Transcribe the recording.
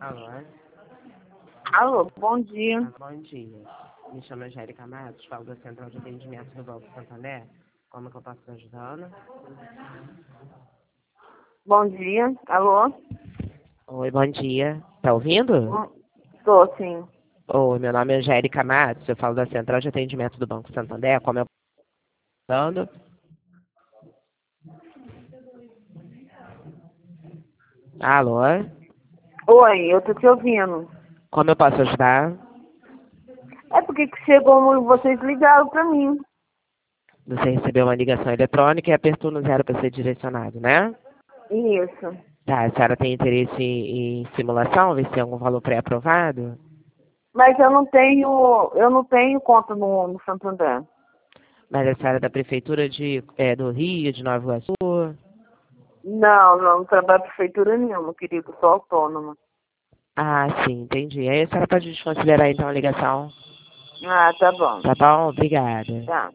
Alô? Alô, bom dia. Bom dia. Me chamo Angélica Matos, falo da Central de Atendimento do Banco Santander. Como que eu posso estar ajudando? Bom dia. Alô? Oi, bom dia. Tá ouvindo? Tô, sim. Oi, meu nome é Angélica Matos, eu falo da Central de Atendimento do Banco Santander. Como eu posso estar ajudando? Alô? Oi, eu tô te ouvindo. Como eu posso ajudar? É porque que chegou, vocês ligaram pra mim. Você recebeu uma ligação eletrônica e apertou no 0 para ser direcionado, né? Isso. Tá, a senhora tem interesse em simulação, ver se tem algum valor pré-aprovado? Mas eu não tenho conta no Santander. Mas a senhora é da Prefeitura do Rio, de Nova Iguaçu? Não trabalho pra prefeitura nenhuma, querido. Sou autônoma. Ah, sim, entendi. Aí a senhora pode desconsiderar então a ligação. Ah, tá bom. Tá bom? Obrigada. Tá.